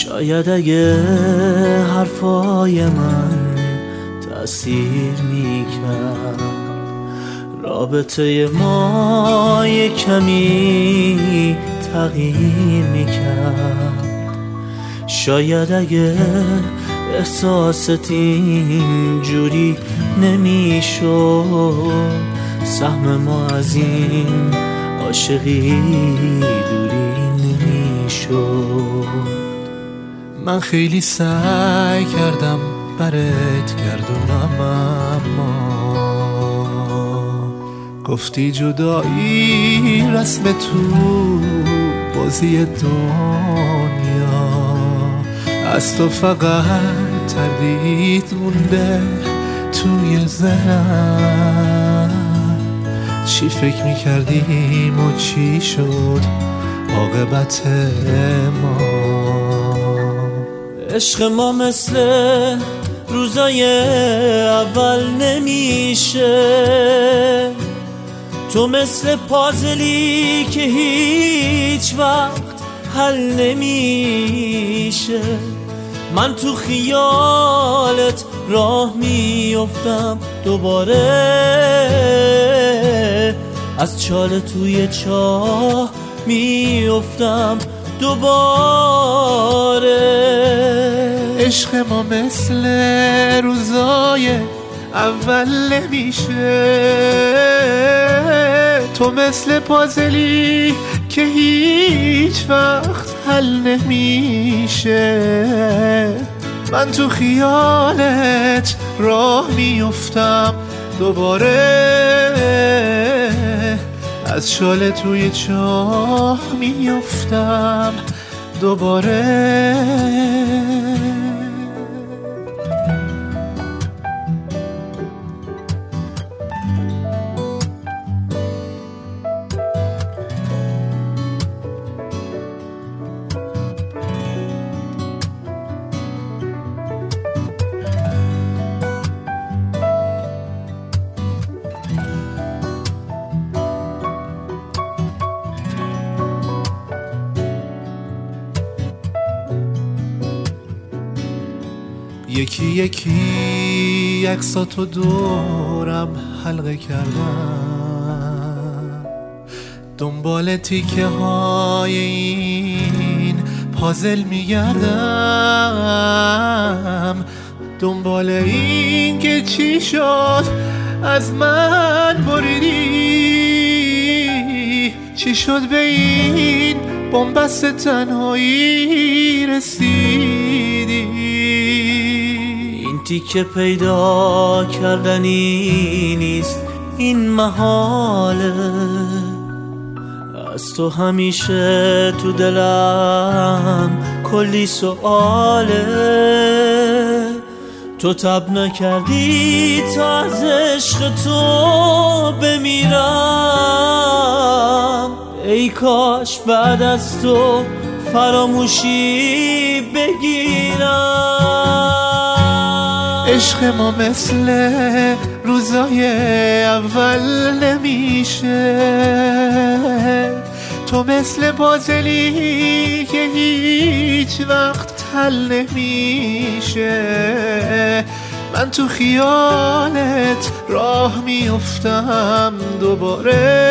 شاید اگه حرفای من تأثیر میکرد، رابطه ما یه کمی تغییر میکرد. شاید اگه احساست اینجوری نمیشد، سهم ما از این عاشقی دوری نمیشد. من خیلی سعی کردم برات گردونم، اما گفتی جدایی رسم تو بازی دنیا. از تو فقط تردید مونده توی ذهنم، چی فکر میکردیم و چی شد عاقبت ما. عشق ما مثل روزای اول نمیشه، تو مثل پازلی که هیچ وقت حل نمیشه. من تو خیالت راه میافتم دوباره، از چاله توی چاه میافتم دوباره. عشق ما مثل روزای اول نمیشه، تو مثل پازلی که هیچ وقت حل نمیشه. من تو خیالت راه میافتم دوباره، از شاله توی چاه میافتم دوباره. یکی یکی عکساتو دورم حلقه کردم، دنبال تیکه های این پازل میگردم، دنبال این که چی شد از من بریدی، چی شد به این بنبست تنهایی رسیدی. تیکه پیدا کردنی نیست این محاله، از تو همیشه تو دلم کلی سؤاله. تو تب نکردی تا از عشق تو بمیرم، ای کاش بعد از تو فراموشی بگیرم. عشق ما مثل روزای اول نمیشه، تو مثل پازلی که هیچ وقت حل نمیشه. من تو خیالت راه میافتم دوباره،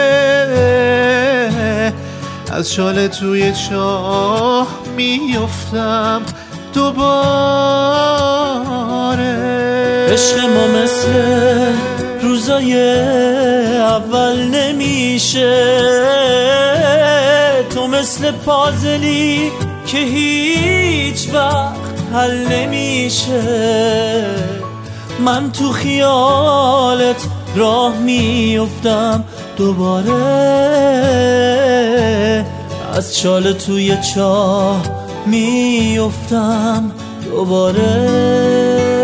از شاله توی چاه میافتم دوباره. عشق ما مثل روزای اول نمیشه، تو مثل پازلی که هیچ وقت حل نمیشه. من تو خیالت راه میافتم دوباره، از چاله توی چاه میافتم دوباره.